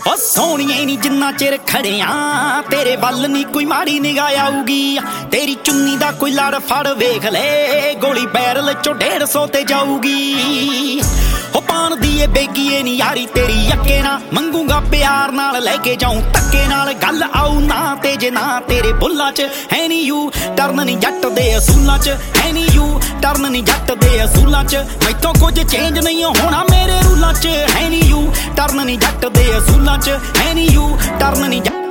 ओ सोहणिए नी जिन्ना चिर खड़िया तेरे वल नी कोई माड़ी निगाह आऊगी। तेरी चुन्नी दा कोई लड़ फड़ वेख ले गोली बैरल चो 150 ते जाऊगी। ओ पान दी ए बेगीए नी यारी तेरी यक्के ना मंगूंगा प्यार नाल लेके जाऊं धक्के नाल गल आऊ ना ते जे ना तेरे बुल्ला च है नी यू टर्न नी जट दे असूलां च है नी यू टर्न नी जट दे असूलां च मैथों कुछ चेंज नहीं होना मेरे रूलां च है नी यू टर्न नी जट दे असूलां च है नी यू टर्न नी जट।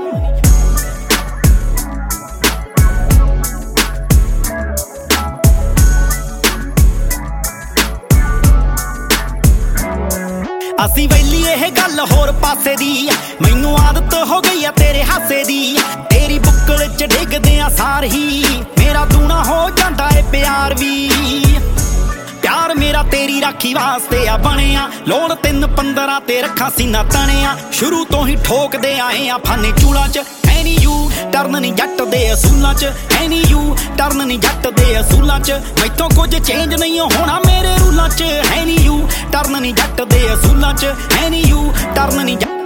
असी वैली यह गल होर पासे दी मैनू आदत हो गई है तेरे हासे दी। तेरी बुक्कल च डिगदे सार ही मेरा दूना हो जाता है प्यार भी। प्यार मेरा तेरी राखी वास्ते आ बनिया लोड़ 3-15 ते रखा सीना तनिया। शुरू तो ही ठोकदे आए आ फाने चूड़ा च है नी यू टर्न नी जट दे असूलां च है नी यू टर्न नी जट दे असूलां च मैथों कुछ चेंज नहीं होना मेरे रूलां च है नी यू टर्न नी जट दे असूलां च है नी यू टर्न नी जट।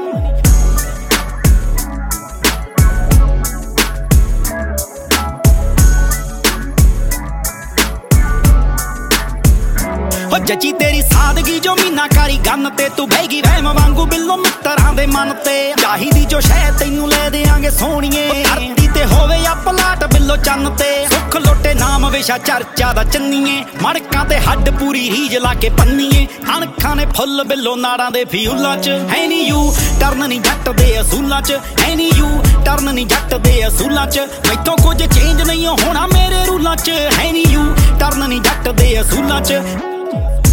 जची तेरी सादगी जो मीनाकारी गन ते तू बहगी वहम वांगू बिल्लो मित्तरां दे मन ते। चाहिदी जो शह तैनू ले देंगे सोहणिए धरती ते होवे या पलाट बिल्लो चन्न ते। सुख लोटे नाम विशा चर्चा दा चन्नीए मड़कां ते हड्ड पूरी रीज लाके पन्नीए। अणखां ने फुੱਲ बिल्लो नाड़ां दे फ्यूलां च है नी यू टर्न नी जट दे असूलां च है नी यू टर्न नी जट दे असूलां च मैथों कुछ चेंज नहीं होना मेरे रूलां च है नी यू टर्न नी जट दे असूलां च।